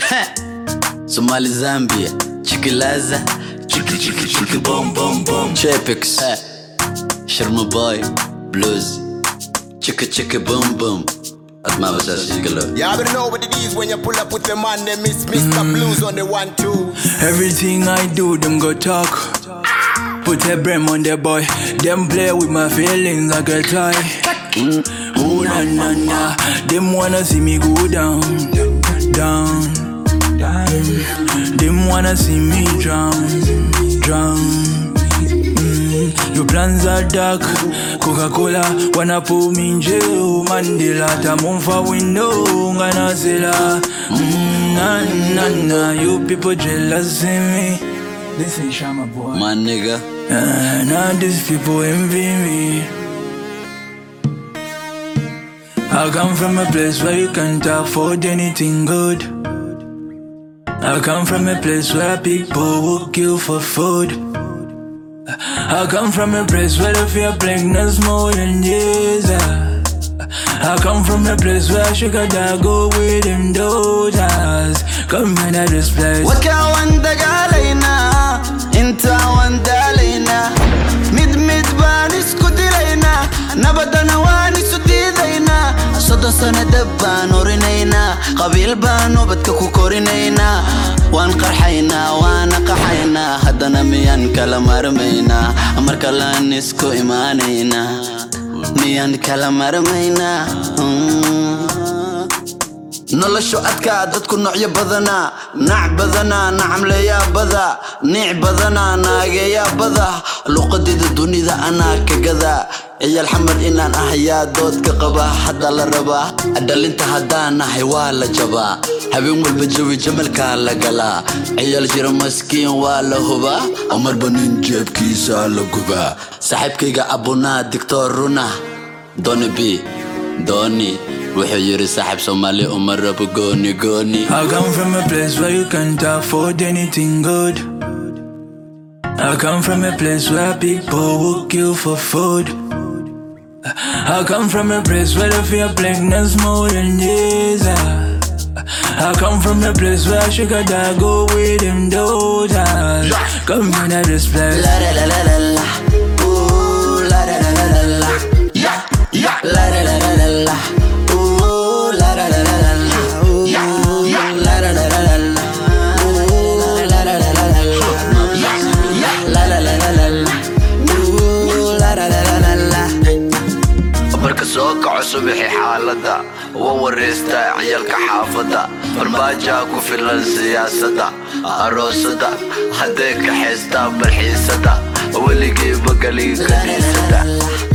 Somali Zambia, Chikilaza, Chiki boom boom boom. Chapix, Sharma boy, blues, Chiki boom boom. Atma basa shikalo. You already know what it is when you pull up with the man. They miss Mr. Blues on the 1-2. Everything I do, them go talk. Put a brim on the boy. Them play with my feelings, I get high. Oh na na na. Them wanna see me go down, down. Them wanna see me drown, drown. Your plans are dark. Coca-Cola wanna pull me in jail. Mandela tamon for window ngana sela. Na na na. You people jealous of me. This ain't Shama boy. My nigga. Now these people envy me. I come from a place where you can't afford anything good. I come from a place where people will kill for food. I come from a place where the fear blackness more than Jesus. I come from a place where sugar dad go with them daughters. Come in at this place. Waka wanda galena, inta wanda lena. Mid bani skudirena, nabadana wani sudidena. Sodo sana dabban orinena, qabil banu badka ku korinena. Wan qarxayna wana qaxayna, hadana miyan kala marmayna, marka la nisku imaanayna, miyan kala marmayna. nolosho adka dadku noocyo badana, nac badana, nacamleeya bada, niic badana, naageeya bada, luqadida dunida anaa ka gada. Ciyaal xamar inaan ahayaa doodka qaba, hadda la rabaa dhalinta haddaan ahay waa la jabaa, habeen walba jawi jamalkaa la galaa, ciyaal jira maskiin waa la hubaa, amarba nin jeebkiisa la gubaa. Saaxiibkayga abunaa Dictor Runa Doni B Doni wuxuu yiri saaxiib Soomaali uma rabo gooni gooni. I come from a place where you can't afford anything good. I come from a place where people will kill for food. I come from a place where the fear blackness more than Jesus. I come from a place where sugar dad go with them daughters. Come in at this place. La la la la la la, ooh la la la la la la, yeah yeah. La la la la la la, ooh la la la la la, yeah yeah. La la la la la la, ooh la la la la la, yeah yeah. La la la la la la, ooh la la la la la. barka soo kaco subaxii xaaladda waa wareystaa ciyaalka xaafadda, barbaaja ku filan siyaasadda, aroosada haddee ka haystaa balxiisada, weligii bagalii kaniisada.